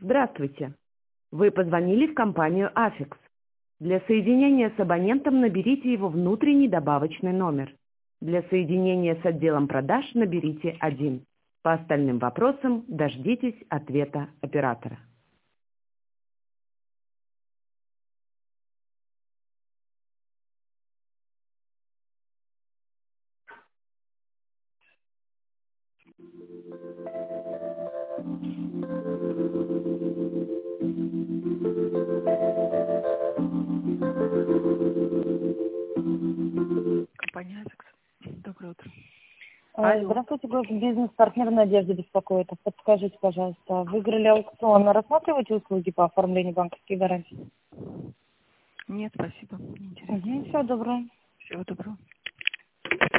Здравствуйте. Вы позвонили в компанию Аффикс. Для соединения с абонентом наберите его внутренний добавочный номер. Для соединения с отделом продаж наберите 1. По остальным вопросам дождитесь ответа оператора. Компания Аффикс. Доброе утро. Алло. Здравствуйте, бизнес-партнер Надежда беспокоит. Подскажите, пожалуйста, выиграли аукцион, рассматриваете услуги по оформлению банковских гарантий? Нет, спасибо. Не интересно. Всего доброго. Всего доброго.